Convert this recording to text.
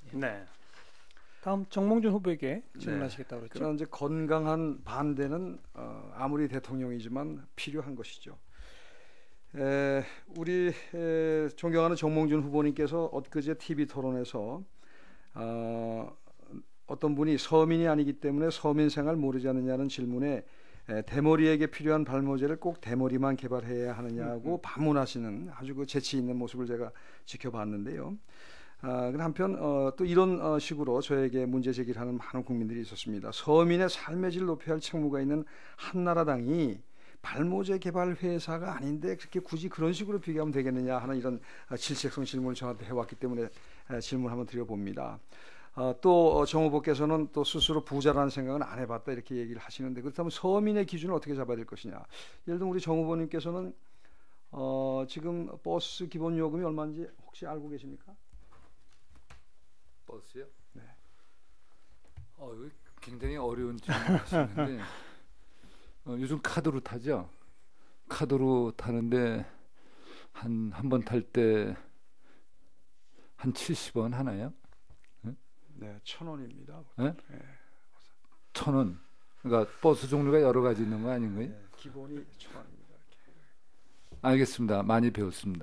네. 다음 정몽준 후보에게 질문하시겠다고 그랬죠. 그러나 이제 건강한 반대는 아무리 대통령이지만 필요한 것이죠. 우리 존경하는 정몽준 후보님께서 엊그제 TV 토론에서 어떤 분이 서민이 아니기 때문에 서민 생활 모르지 않느냐는 질문에 대머리에게 필요한 발모제를 꼭 대머리만 개발해야 하느냐고 반문하시는 아주 그 재치 있는 모습을 제가 지켜봤는데요. 한편 또 이런 식으로 저에게 문제 제기를 하는 많은 국민들이 있었습니다. 서민의 삶의 질 높여야 할 책무가 있는 한나라당이 발모제 개발 회사가 아닌데 그렇게 굳이 그런 식으로 비교하면 되겠느냐 하는 이런 질책성 질문을 저한테 해왔기 때문에 질문 한번 드려봅니다. 또 정 후보께서는 또 스스로 부자라는 생각은 안 해봤다 이렇게 얘기를 하시는데 그렇다면 서민의 기준을 어떻게 잡아야 될 것이냐. 예를 들면 우리 정 후보님께서는 지금 버스 기본 요금이 얼마인지 혹시 알고 계십니까? 버스요? 네. 이거 굉장히 어려운 질문하시는데 요즘 카드로 타죠. 카드로 타는데 한 번 탈 때 한 70원 하나요? 네, 1,000원입니다. 네? 네. 1,000원. 그러니까 버스 종류가 여러 가지 있는 거 아닌가요? 네, 기본이 1,000원입니다. 알겠습니다. 많이 배웠습니다.